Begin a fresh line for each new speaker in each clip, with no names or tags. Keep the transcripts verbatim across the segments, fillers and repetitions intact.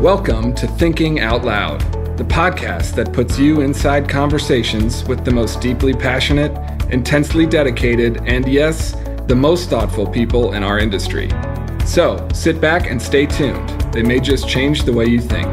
Welcome to Thinking Out Loud, the podcast that puts you inside conversations with the most deeply passionate, intensely dedicated, and yes, the most thoughtful people in our industry. So, sit back and stay tuned. They may just change the way you think.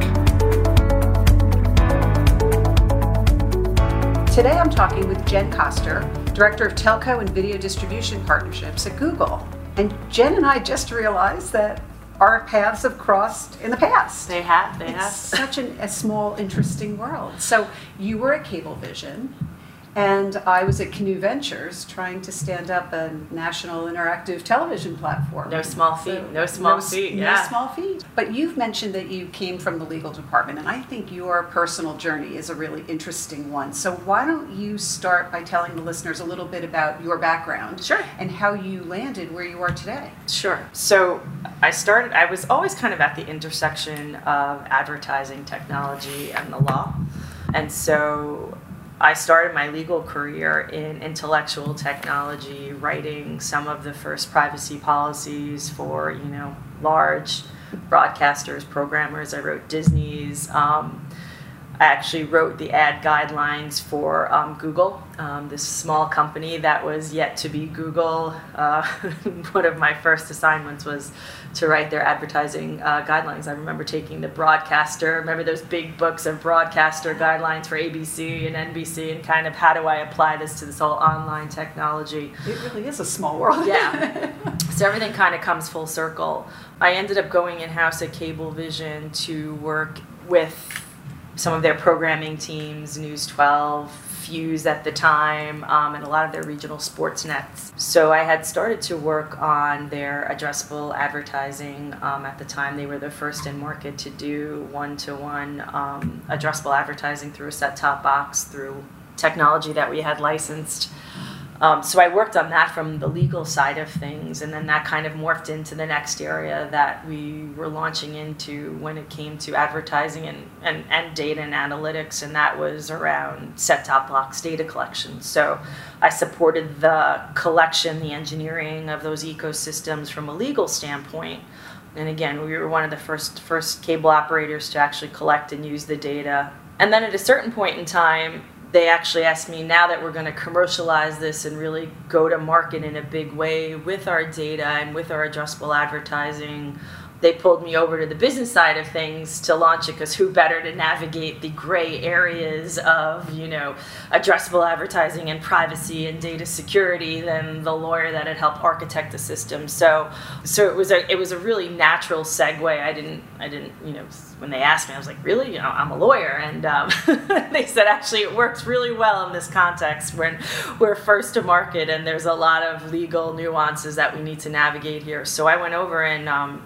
Today I'm talking with Jen Koster, Director of Telco and Video Distribution Partnerships at Google. And Jen and I just realized that our paths have crossed in the past.
They have, they
it's
have.
such an, a small, interesting world. So you were at Cablevision, and I was at Canoe Ventures trying to stand up a national interactive television platform.
No small feat,
So,
no small
no,
feat,
no
yeah.
small feat. But you've mentioned that you came from the legal department, and I think your personal journey is a really interesting one. So why don't you start by telling the listeners a little bit about your background
Sure.
and how you landed where you are today?
Sure. So I started, I was always kind of at the intersection of advertising, technology, and the law. And so I started my legal career in intellectual technology, writing some of the first privacy policies for, you know, large broadcasters, programmers. I wrote Disney's. Um, I actually wrote the ad guidelines for um, Google, um, this small company that was yet to be Google. Uh, one of my first assignments was to write their advertising uh, guidelines. I remember taking the broadcaster, remember those big books of broadcaster guidelines for A B C and N B C, and kind of how do I apply this to this whole online technology.
It really is a small world.
Yeah. So everything kind of comes full circle. I ended up going in-house at Cablevision to work with some of their programming teams, News twelve, Fuse at the time, um, and a lot of their regional sports nets. So I had started to work on their addressable advertising. Um, at the time, they were the first in market to do one-to-one um, addressable advertising through a set-top box, through technology that we had licensed. Um, so I worked on that from the legal side of things, and then that kind of morphed into the next area that we were launching into when it came to advertising and, and, and data and analytics, and that was around set-top box data collection. So I supported the collection, the engineering of those ecosystems from a legal standpoint. And again, we were one of the first first cable operators to actually collect and use the data. And then at a certain point in time, they actually asked me, now that we're going to commercialize this and really go to market in a big way with our data and with our addressable advertising, they pulled me over to the business side of things to launch it, because who better to navigate the gray areas of, you know, addressable advertising and privacy and data security than the lawyer that had helped architect the system. So, so it was a it was a really natural segue. I didn't I didn't you know when they asked me, I was like, really, you know, I'm a lawyer, and um, they said actually it works really well in this context when we're first to market and there's a lot of legal nuances that we need to navigate here. So I went over and um,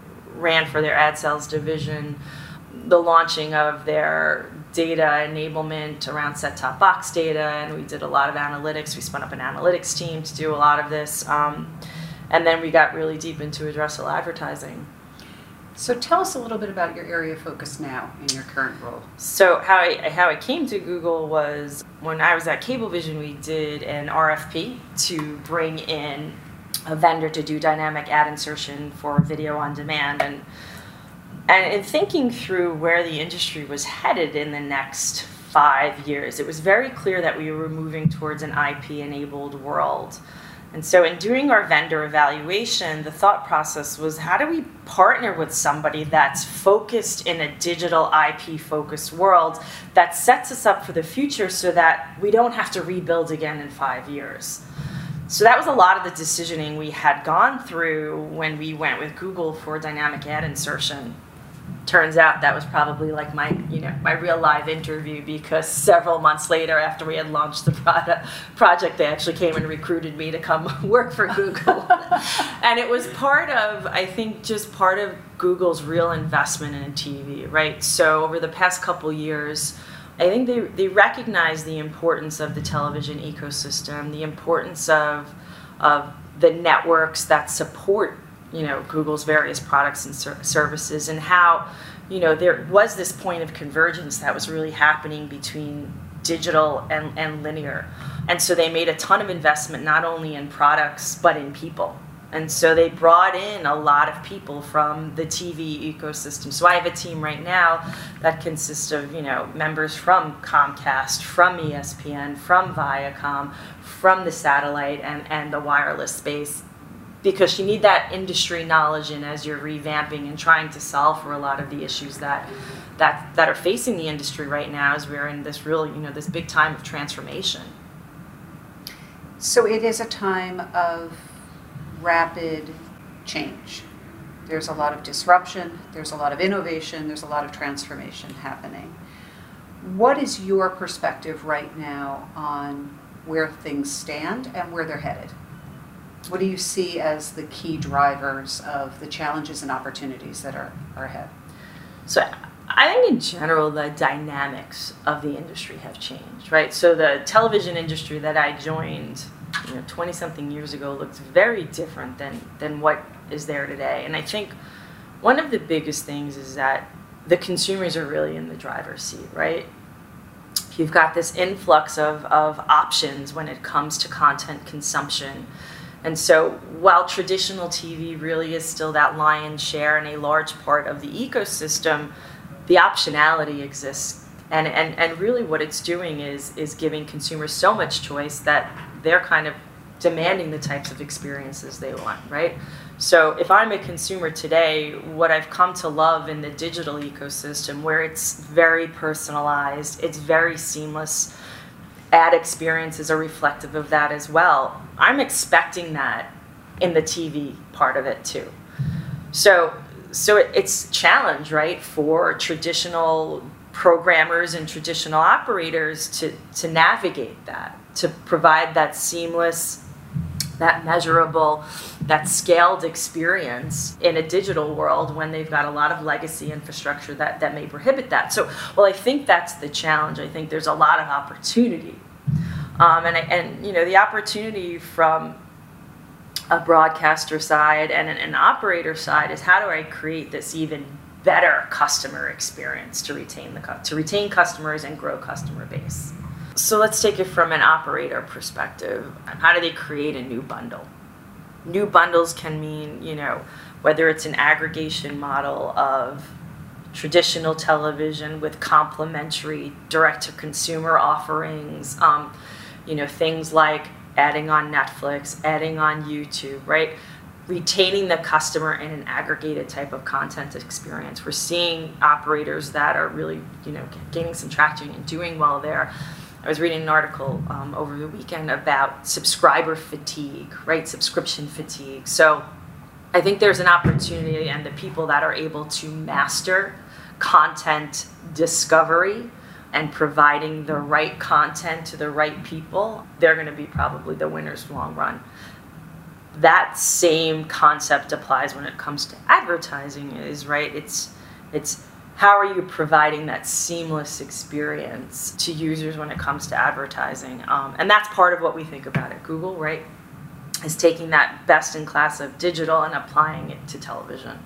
ran for their ad sales division, the launching of their data enablement around set-top box data, and we did a lot of analytics. We spun up an analytics team to do a lot of this, um, and then we got really deep into addressable advertising.
So tell us a little bit about your area of focus now in your current role.
So how I how I came to Google was when I was at Cablevision, we did an R F P to bring in a vendor to do dynamic ad insertion for video on demand, and and in thinking through where the industry was headed in the next five years, it was very clear that we were moving towards an I P-enabled world. And so in doing our vendor evaluation, the thought process was, how do we partner with somebody that's focused in a digital I P-focused world that sets us up for the future so that we don't have to rebuild again in five years? So that was a lot of the decisioning we had gone through when we went with Google for dynamic ad insertion. Turns out that was probably like my, you know, my real live interview, because several months later, after we had launched the product, project, they actually came and recruited me to come work for Google. And it was part of, I think, just part of Google's real investment in T V, right? So over the past couple years, I think they, they recognize the importance of the television ecosystem, the importance of, of the networks that support, you know, Google's various products and ser- services, and how, you know, there was this point of convergence that was really happening between digital and, and linear. And so they made a ton of investment not only in products but in people. And so they brought in a lot of people from the T V ecosystem. So I have a team right now that consists of, you know, members from Comcast, from E S P N, from Viacom, from the satellite and, and the wireless space, because you need that industry knowledge in as you're revamping and trying to solve for a lot of the issues that that that are facing the industry right now as we're in this real, you know, this big time of transformation.
So it is a time of rapid change. There's a lot of disruption, there's a lot of innovation, there's a lot of transformation happening. What is your perspective right now on where things stand and where they're headed? What do you see as the key drivers of the challenges and opportunities that are, are ahead?
So I think in general, the dynamics of the industry have changed, right? So the television industry that I joined, you know, twenty-something years ago looks very different than, than what is there today. And I think one of the biggest things is that the consumers are really in the driver's seat, right? You've got this influx of, of options when it comes to content consumption. And so while traditional T V really is still that lion's share and a large part of the ecosystem, the optionality exists. And, and, and really what it's doing is, is giving consumers so much choice that they're kind of demanding the types of experiences they want, right? So if I'm a consumer today, what I've come to love in the digital ecosystem, where it's very personalized, it's very seamless, ad experiences are reflective of that as well. I'm expecting that in the T V part of it too. So, so it, it's a challenge, right, for traditional programmers and traditional operators to, to navigate that, to provide that seamless, that measurable, that scaled experience in a digital world when they've got a lot of legacy infrastructure that, that may prohibit that. So, well, I think that's the challenge. I think there's a lot of opportunity. Um, and, and, you know, the opportunity from a broadcaster side and an, an operator side is, how do I create this even better customer experience to retain the to retain customers and grow customer base? So let's take it from an operator perspective. How do they create a new bundle? New bundles can mean, you know, whether it's an aggregation model of traditional television with complementary direct-to-consumer offerings, um, you know, things like adding on Netflix, adding on YouTube, right? Retaining the customer in an aggregated type of content experience. We're seeing operators that are really, you know, gaining some traction and doing well there. I was reading an article um, over the weekend about subscriber fatigue, right? Subscription fatigue. So I think there's an opportunity, and the people that are able to master content discovery and providing the right content to the right people, they're going to be probably the winners long run. That same concept applies when it comes to advertising, is right. It's it's how are you providing that seamless experience to users when it comes to advertising? Um, and that's part of what we think about at Google, right? Is taking that best in class of digital and applying it to television.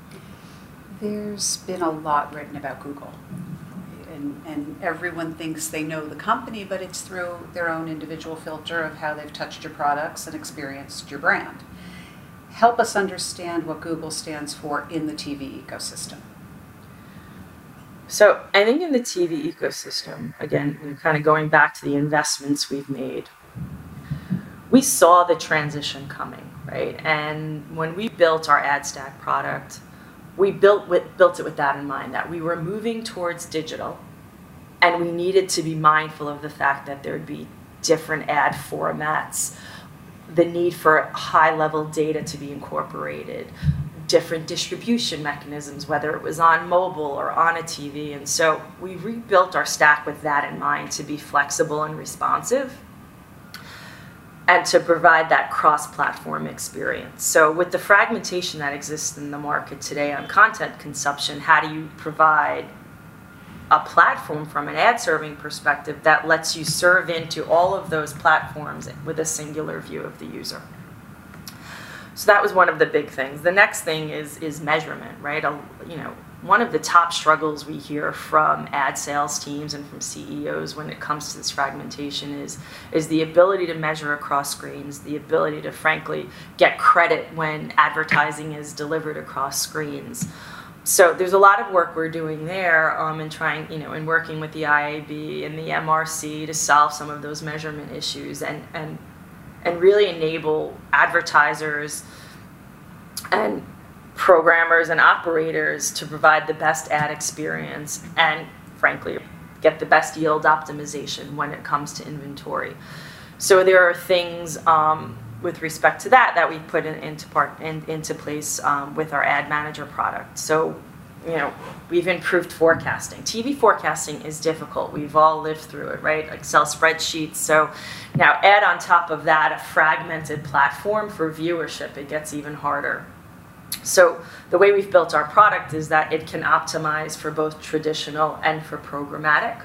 There's been a lot written about Google. And, and everyone thinks they know the company, but it's through their own individual filter of how they've touched your products and experienced your brand. Help us understand what Google stands for in the T V ecosystem.
So I think in the T V ecosystem, again, kind of going back to the investments we've made, we saw the transition coming, right? And when we built our AdStack product, we built with, built it with that in mind, that we were moving towards digital, and we needed to be mindful of the fact that there'd be different ad formats, the need for high-level data to be incorporated, different distribution mechanisms, whether it was on mobile or on a T V. And so we rebuilt our stack with that in mind, to be flexible and responsive, and to provide that cross-platform experience. So with the fragmentation that exists in the market today on content consumption, how do you provide a platform from an ad-serving perspective that lets you serve into all of those platforms with a singular view of the user? So that was one of the big things. The next thing is is measurement, right? A, you know, one of the top struggles we hear from ad sales teams and from C E Os when it comes to this fragmentation is, is the ability to measure across screens, the ability to frankly get credit when advertising is delivered across screens. So there's a lot of work we're doing there um, and trying, you know, and working with the I A B and the M R C to solve some of those measurement issues and, and, and really enable advertisers and programmers and operators to provide the best ad experience and, frankly, get the best yield optimization when it comes to inventory. So there are things um, with respect to that that we put in, into part in, into place um, with our ad manager product. So, you know, we've improved forecasting. T V forecasting is difficult. We've all lived through it, right? Excel spreadsheets. So now add on top of that a fragmented platform for viewership. It gets even harder. So the way we've built our product is that it can optimize for both traditional and for programmatic.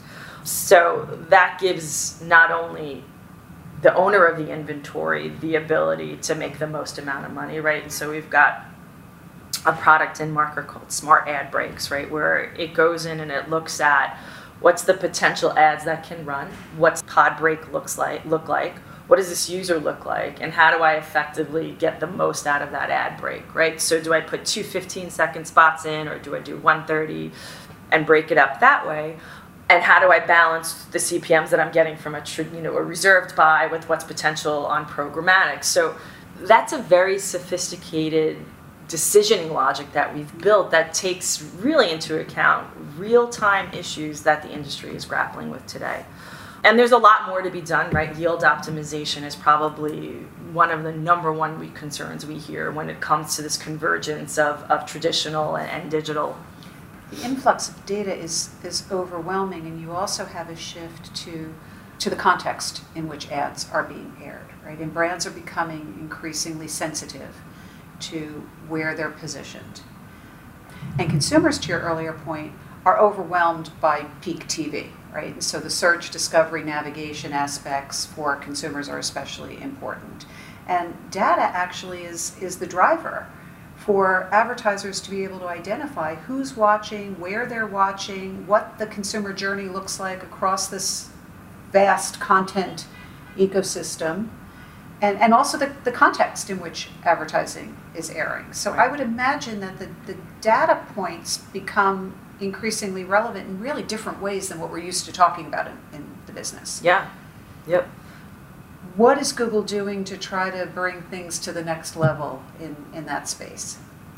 So that gives not only the owner of the inventory the ability to make the most amount of money, right? And so we've got a product in market called Smart Ad Breaks, right? Where it goes in and it looks at what's the potential ads that can run, what's pod break looks like, look like, what does this user look like, and how do I effectively get the most out of that ad break, right? So do I put two fifteen-second spots in, or do I do one thirty and break it up that way? And how do I balance the C P Ms that I'm getting from a, you know, a reserved buy with what's potential on programmatic? So that's a very sophisticated decisioning logic that we've built that takes really into account real-time issues that the industry is grappling with today. And there's a lot more to be done, right? Yield optimization is probably one of the number one we concerns we hear when it comes to this convergence of, of traditional and, and digital.
The influx of data is, is overwhelming, and you also have a shift to, to the context in which ads are being aired, right? And brands are becoming increasingly sensitive to where they're positioned. And consumers, to your earlier point, are overwhelmed by peak T V. Right? And so the search, discovery, navigation aspects for consumers are especially important. And data actually is, is the driver for advertisers to be able to identify who's watching, where they're watching, what the consumer journey looks like across this vast content ecosystem, and, and also the, the context in which advertising is airing. So I would imagine that the, the data points become increasingly relevant in really different ways than what we're used to talking about in, in the business.
Yeah. Yep.
What is Google doing to try to bring things to the next level in, in that space?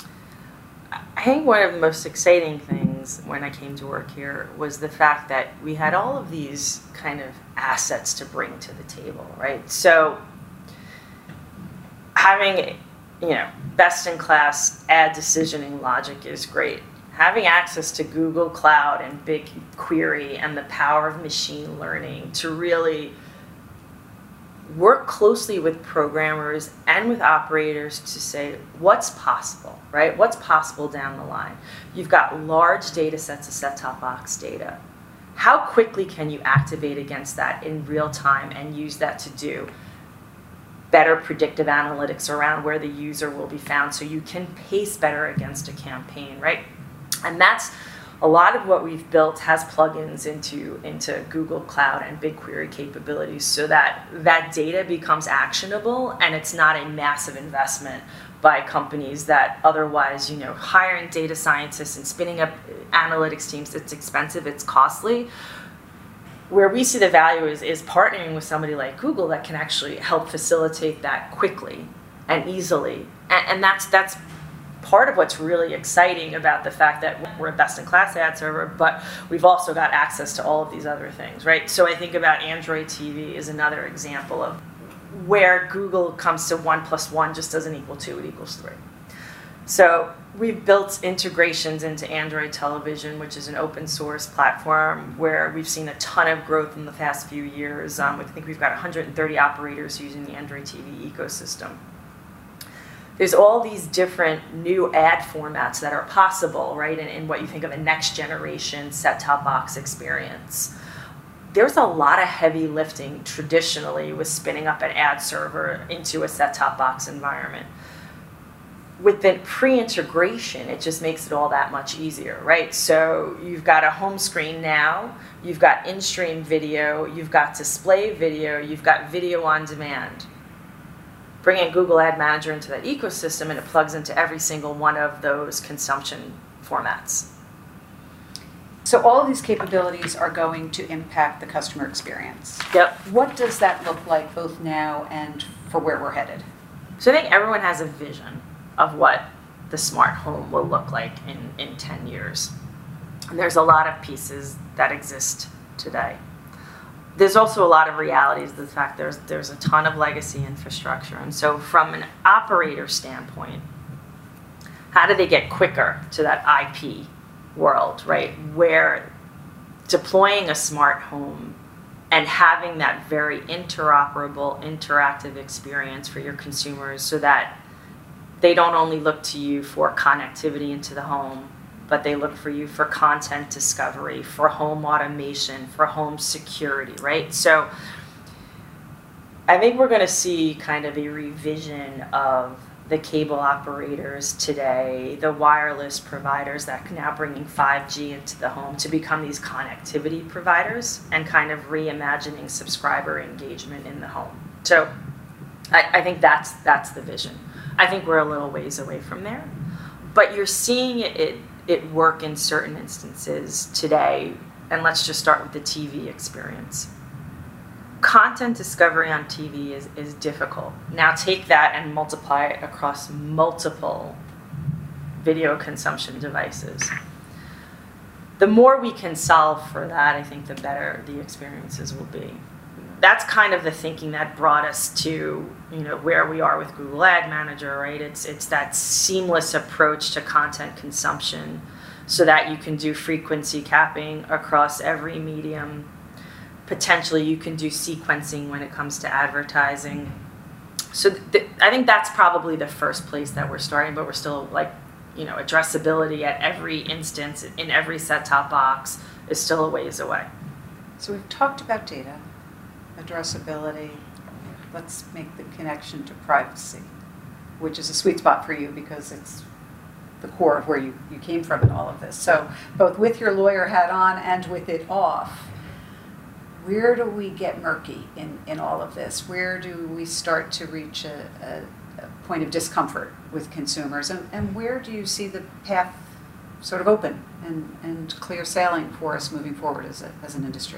I think one of the most exciting things when I came to work here was the fact that we had all of these kind of assets to bring to the table, right? So having, you know, best-in-class ad decisioning logic is great. Having access to Google Cloud and BigQuery and the power of machine learning to really work closely with programmers and with operators to say what's possible, right? What's possible down the line? You've got large data sets of set-top box data. How quickly can you activate against that in real time and use that to do better predictive analytics around where the user will be found so you can pace better against a campaign, right? And that's a lot of what we've built has plugins into, into Google Cloud and BigQuery capabilities so that that data becomes actionable and it's not a massive investment by companies that otherwise, you know, hiring data scientists and spinning up analytics teams, it's expensive, it's costly. Where we see the value is, is partnering with somebody like Google that can actually help facilitate that quickly and easily. And, and that's that's part of what's really exciting about the fact that we're a best-in-class ad server, but we've also got access to all of these other things, right? So I think about Android T V is another example of where Google comes to one plus one just doesn't equal two, it equals three. So we've built integrations into Android Television, which is an open source platform where we've seen a ton of growth in the past few years. Um, I think we've got one hundred thirty operators using the Android T V ecosystem. There's all these different new ad formats that are possible, right, in, in what you think of a next generation set-top box experience. There's a lot of heavy lifting traditionally with spinning up an ad server into a set-top box environment. with the pre-integration, it just makes it all that much easier, right? So you've got a home screen now, you've got in-stream video, you've got display video, you've got video on demand. Bring in Google Ad Manager into that ecosystem and it plugs into every single one of those consumption formats.
So all of these capabilities are going to impact the customer experience.
Yep.
What does that look like both now and for where we're headed?
So I think everyone has a vision of what the smart home will look like in, in ten years. And there's a lot of pieces that exist today. There's also a lot of realities of the fact there's there's a ton of legacy infrastructure. And so from an operator standpoint, how do they get quicker to that I P world, right? Where deploying a smart home and having that very interoperable, interactive experience for your consumers so that they don't only look to you for connectivity into the home, but they look for you for content discovery, for home automation, for home security, right? So I think we're going to see kind of a revision of the cable operators today, the wireless providers that are now bringing five G into the home to become these connectivity providers and kind of reimagining subscriber engagement in the home. So I, I think that's that's the vision. I think we're a little ways away from there, but you're seeing it, it it work in certain instances today. And let's just start with the T V experience. Content discovery on T V is, is difficult. Now take that and multiply it across multiple video consumption devices. The more we can solve for that, I think the better the experiences will be. That's kind of the thinking that brought us to, you know, where we are with Google Ad Manager, right? It's it's that seamless approach to content consumption so that you can do frequency capping across every medium. Potentially you can do sequencing when it comes to advertising. So th- I think that's probably the first place that we're starting, but we're still like, you know, addressability at every instance in every set-top box is still a ways away.
So we've talked about data, addressability. Let's make the connection to privacy, which is a sweet spot for you because it's the core of where you, you came from in all of this. So both with your lawyer hat on and with it off, where do we get murky in, in all of this? Where do we start to reach a, a, a point of discomfort with consumers? And, and where do you see the path sort of open and, and clear sailing for us moving forward as, a, as an industry?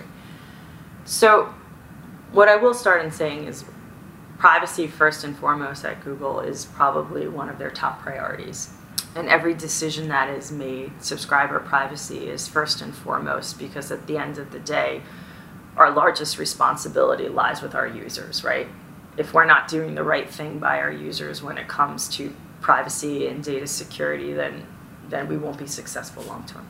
So what I will start in saying is privacy first and foremost at Google is probably one of their top priorities. And every decision that is made, subscriber privacy is first and foremost because at the end of the day, our largest responsibility lies with our users, right? If we're not doing the right thing by our users when it comes to privacy and data security, then then we won't be successful long term.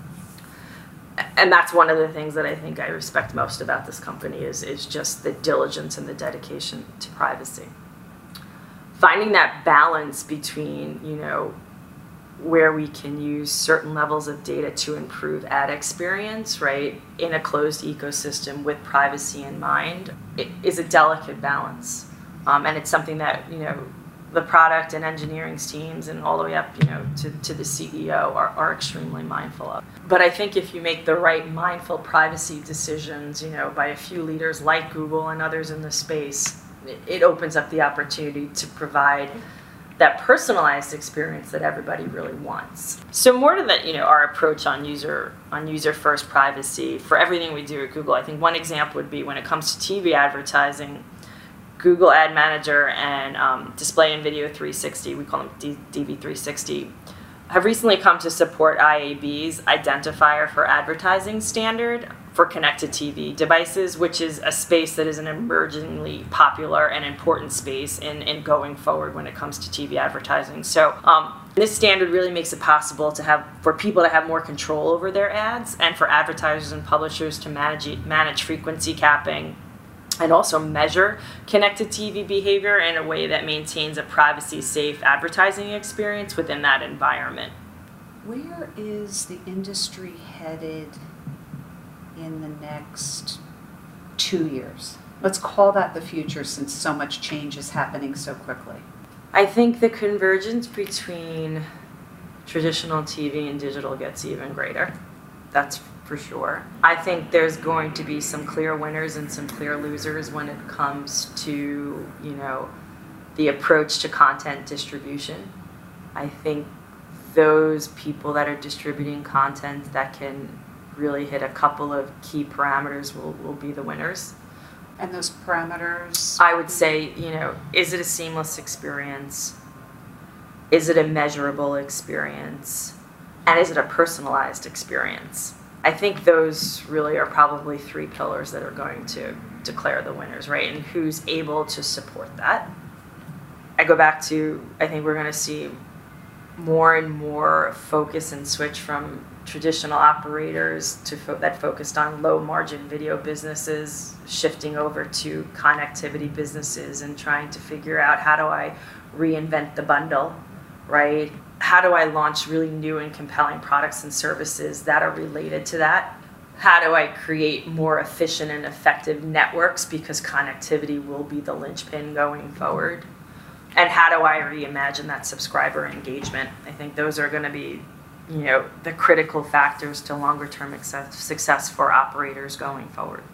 And that's one of the things that I think I respect most about this company is, is just the diligence and the dedication to privacy. Finding that balance between, you know, where we can use certain levels of data to improve ad experience, right, in a closed ecosystem with privacy in mind, it is a delicate balance. Um, and it's something that, you know, the product and engineering teams and all the way up, you know, to, to the C E O are, are extremely mindful of. But I think if you make the right mindful privacy decisions, you know, by a few leaders like Google and others in the space, it, it opens up the opportunity to provide that personalized experience that everybody really wants. So more to that, you know, our approach on user on user first privacy for everything we do at Google. I think one example would be when it comes to T V advertising, Google Ad Manager and um, Display and Video three sixty, we call them D- DV three sixty, have recently come to support I A B's identifier for advertising standard for connected T V devices, which is a space that is an emergingly popular and important space in, in going forward when it comes to T V advertising. So um, this standard really makes it possible to have for people to have more control over their ads and for advertisers and publishers to manage manage frequency capping and also measure connected T V behavior in a way that maintains a privacy-safe advertising experience within that environment.
Where is the industry headed in the next two years? Let's call that the future since so much change is happening so quickly.
I think the convergence between traditional T V and digital gets even greater. That's for sure. I think there's going to be some clear winners and some clear losers when it comes to, you know, the approach to content distribution. I think those people that are distributing content that can really hit a couple of key parameters will, will be the winners.
And those parameters?
I would say, you know, is it a seamless experience? Is it a measurable experience? And is it a personalized experience? I think those really are probably three pillars that are going to declare the winners, right? And who's able to support that. I go back to, I think we're going to see more and more focus and switch from traditional operators to fo- that focused on low margin video businesses, shifting over to connectivity businesses and trying to figure out, how do I reinvent the bundle, right? How do I launch really new and compelling products and services that are related to that? How do I create more efficient and effective networks, because connectivity will be the linchpin going forward? And how do I reimagine that subscriber engagement? I think those are going to be, you know, the critical factors to longer term success for operators going forward.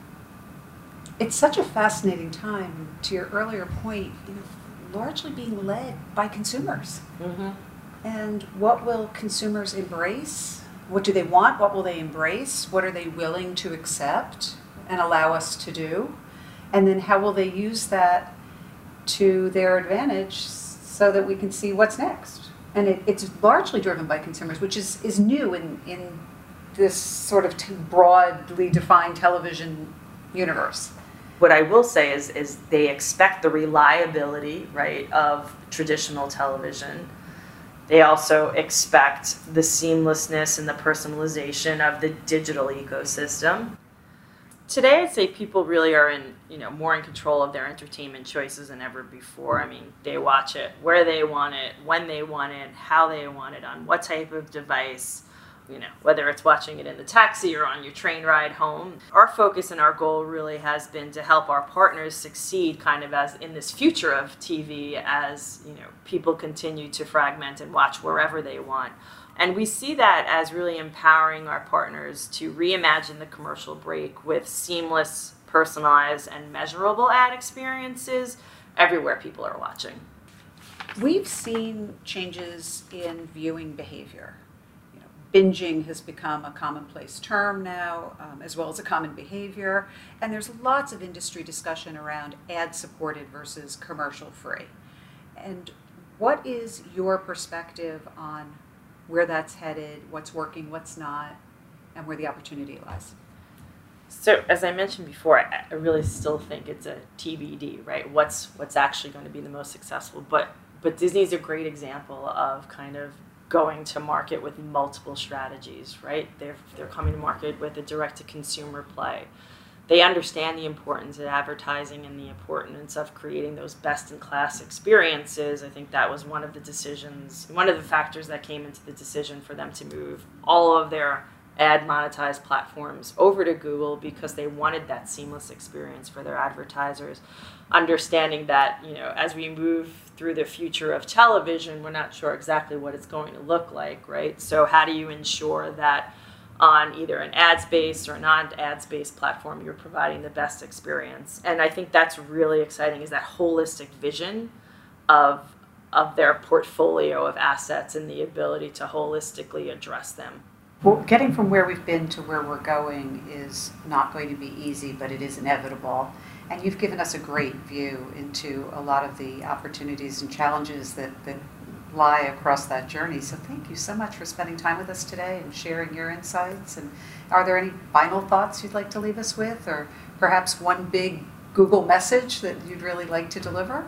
It's such a fascinating time, to your earlier point, you know, largely being led by consumers.
Mm-hmm.
And what will consumers embrace? What do they want? What will they embrace? What are they willing to accept and allow us to do? And then how will they use that to their advantage so that we can see what's next? And it, it's largely driven by consumers, which is, is new in, in this sort of t- broadly defined television universe.
What I will say is, is they expect the reliability, right, of traditional television. They also expect the seamlessness and the personalization of the digital ecosystem. Today, I'd say people really are in, you know, more in control of their entertainment choices than ever before. I mean, they watch it where they want it, when they want it, how they want it, on what type of device, you know, whether it's watching it in the taxi or on your train ride home. Our focus and our goal really has been to help our partners succeed kind of as in this future of T V, as, you know, people continue to fragment and watch wherever they want. And we see that as really empowering our partners to reimagine the commercial break with seamless, personalized, and measurable ad experiences everywhere people are watching.
We've seen changes in viewing behavior. You know, binging has become a commonplace term now, um, as well as a common behavior. And there's lots of industry discussion around ad-supported versus commercial-free. And what is your perspective on where that's headed, what's working, what's not, and where the opportunity lies?
So, as I mentioned before, I, I really still think it's a T B D, right? What's what's actually going to be the most successful? But but Disney's a great example of kind of going to market with multiple strategies, right? They're they're coming to market with a direct-to-consumer play. They understand the importance of advertising and the importance of creating those best-in-class experiences. I think that was one of the decisions, one of the factors that came into the decision for them to move all of their ad monetized platforms over to Google, because they wanted that seamless experience for their advertisers. Understanding that, you know, as we move through the future of television, we're not sure exactly what it's going to look like, right? So how do you ensure that on either an ads-based or a non-ads-based platform, you're providing the best experience? And I think that's really exciting, is that holistic vision of, of their portfolio of assets and the ability to holistically address them.
Well, getting from where we've been to where we're going is not going to be easy, but it is inevitable. And you've given us a great view into a lot of the opportunities and challenges that, that lie across that journey. So thank you so much for spending time with us today and sharing your insights. And are there any final thoughts you'd like to leave us with, or perhaps one big Google message that you'd really like to deliver?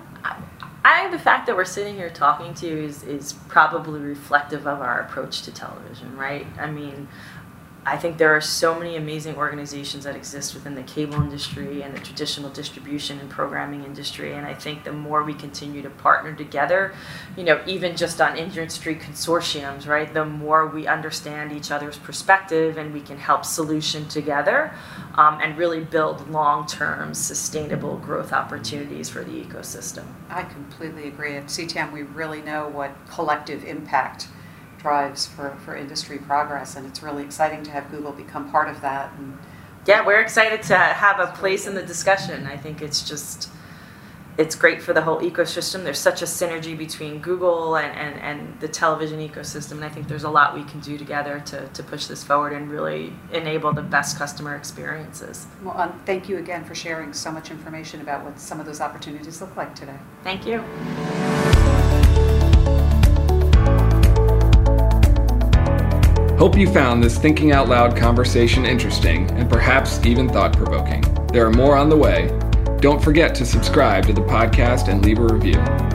I think the fact that we're sitting here talking to you is, is probably reflective of our approach to television, right? I mean, I think there are so many amazing organizations that exist within the cable industry and the traditional distribution and programming industry. And I think the more we continue to partner together, you know, even just on industry consortiums, right, the more we understand each other's perspective and we can help solution together um, and really build long-term sustainable growth opportunities for the ecosystem.
I completely agree. At C T A M, we really know what collective impact drives for, for industry progress, and it's really exciting to have Google become part of that. And
yeah, we're excited to have a place in the discussion. I think it's just, it's great for the whole ecosystem. There's such a synergy between Google and, and, and the television ecosystem, and I think there's a lot we can do together to, to push this forward and really enable the best customer experiences.
Well, um, thank you again for sharing so much information about what some of those opportunities look like today.
Thank you.
Hope you found this Thinking Out Loud conversation interesting and perhaps even thought-provoking. There are more on the way. Don't forget to subscribe to the podcast and leave a review.